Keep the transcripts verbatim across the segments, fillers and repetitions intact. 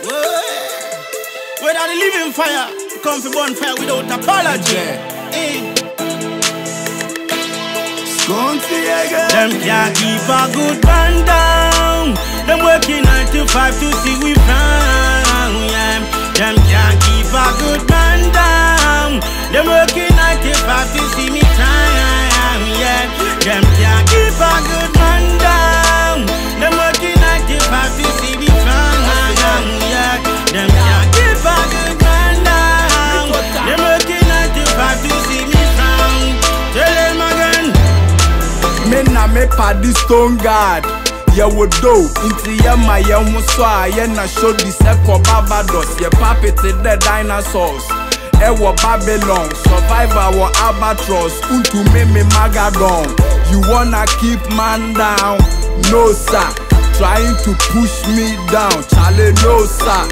Whether the living fire come for bonfire without apology. Eh. Them can't keep a good man down. Them working nine to five to see we frown. Yeah. Them can't keep a good man down. Them working nine to five to see me frown. Yeah. Them can't keep a good man down. Them working nine to five to see me frown. Yeah. Them can't keep a good man down. Them working nine to five to see me frown. Tell them again. Me na me paddy stone guard. Ye would do into ye my young muswa. Ye na show the second Barbados. Ye papeted the dinosaurs. E wo Babylon. Survivor wo albatross. Unto me me magadon. You wanna keep man down? No sir. Trying to push me down. Charlie no sir.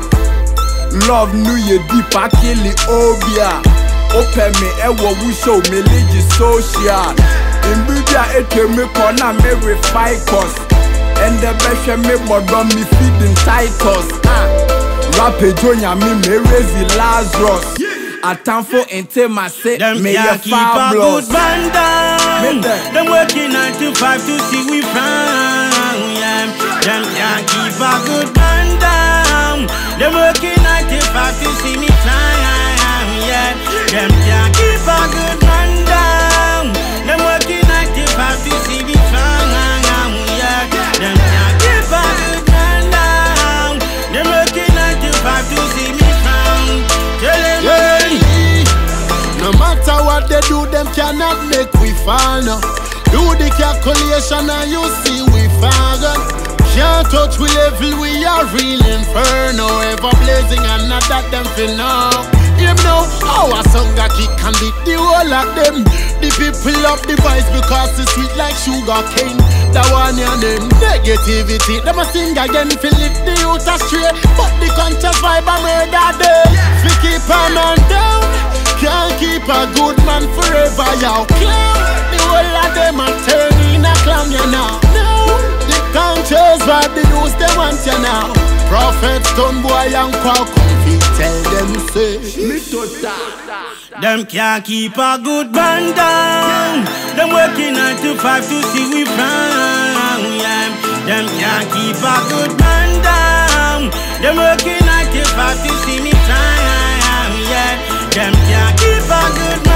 Love new ye deep a kill it obia. Open me e wo we show me legi social. In Budia ete me corner me refine cost. And the best me bodom me feeding Titus. Ah, Rapid Junior me me raise Lazarus. A time for ente my say me a keep a good man down. Them working nine to five to see we frown. Yeah. Them can't keep a good man down. Them working nine to five to see me frown. Yeah. Them can't keep a good man down. Them working nine to five to see me frown. Yeah. Them can't keep a good man down. Them working nine to five to see me frown. Tell them again. No matter what they do, them cannot make we fall now. Do the calculation and you see we forgot. Can't touch we level, we are real inferno. Ever blazing and not that them fin now. Him know our song a kick and beat the whole of them. The people love the voice because it's sweet like sugar cane. That one your name, negativity. Them a sing again if you lift the youth astray. But the conscious vibe a murder them. We keep a man down. Can't keep a good man forever, y'all. Clown. The whole of them a turn in a clown, you know. No, the conscious vibe, the news they want you now. Prophet, stone boy and quack. Tell them say me tota. Them can't keep a good man down. Them working nine to five to see we frown. Yeah. Them can't keep a good man down. Them working nine to five to see me frown. Yeah. Them can't keep a good man